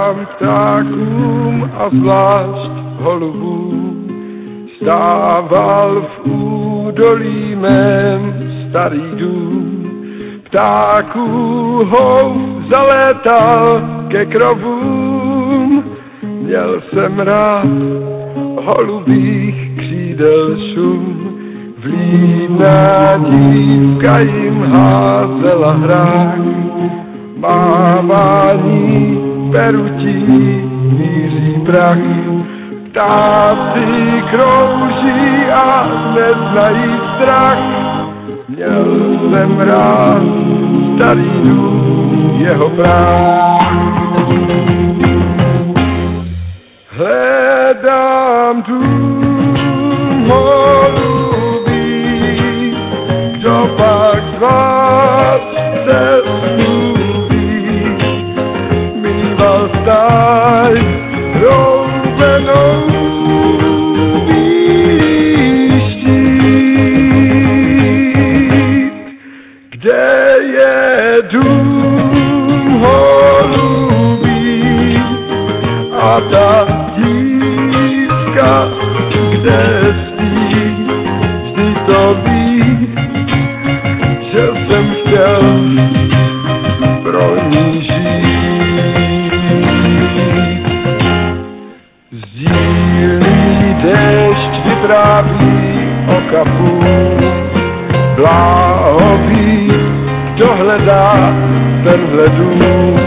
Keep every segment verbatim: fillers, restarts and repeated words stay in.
Hledám ptákům a zvlášť holubům. Stával v údolí mém starý dům. Ptáků hov zalétal ke krovům. Měl jsem rád holubých křídel šum. Vlídná dívka jim házela hrách. Mávání perutí míří prach. Ptáci krouží a neznají strach. Měl jsem rád starý dům jeho práv. Hledám dům holubý, kdo pak z vás cestu ví. Mýval stáj roubenou výštít, kde je dům holubý a ta dívka, kde spí, vždy to ví, že jsem chtěl pro ní žít. Sdílí déšť vypráví o kapu, bláhoví, kdo hledá tenhle dům.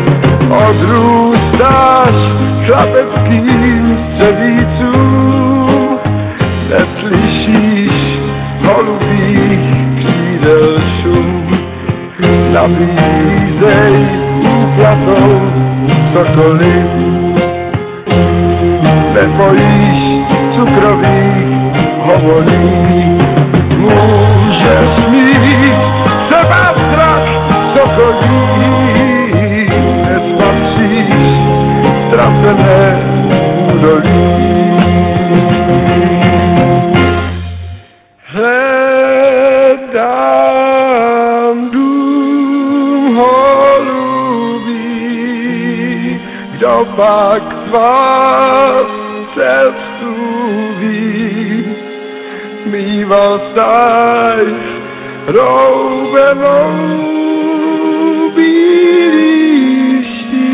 Odrůstáš chlapeckým střevícům, neslyšíš holubých křídel šum. Nabízej úplatou cokoliv, nebojíš cukrových hovolí. Můžeš mít třeba strach sokolí, nespatříš tracené údolí. Hledám dům holubý, kdo pak z vás cestu ví. Mýval stáj roubenou bílý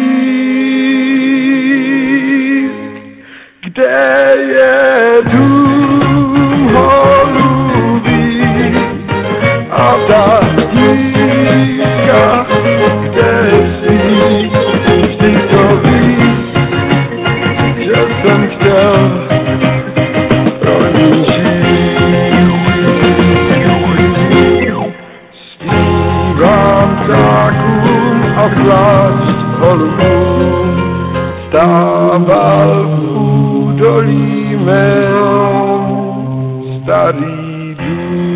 štít, kde je dům holubý a ta dívka, kde spí, vždy to ví, že jsem chtěl pro ní žít. Zpívám ptákům a zvlášť holubům, stával v údolí mém starý dům.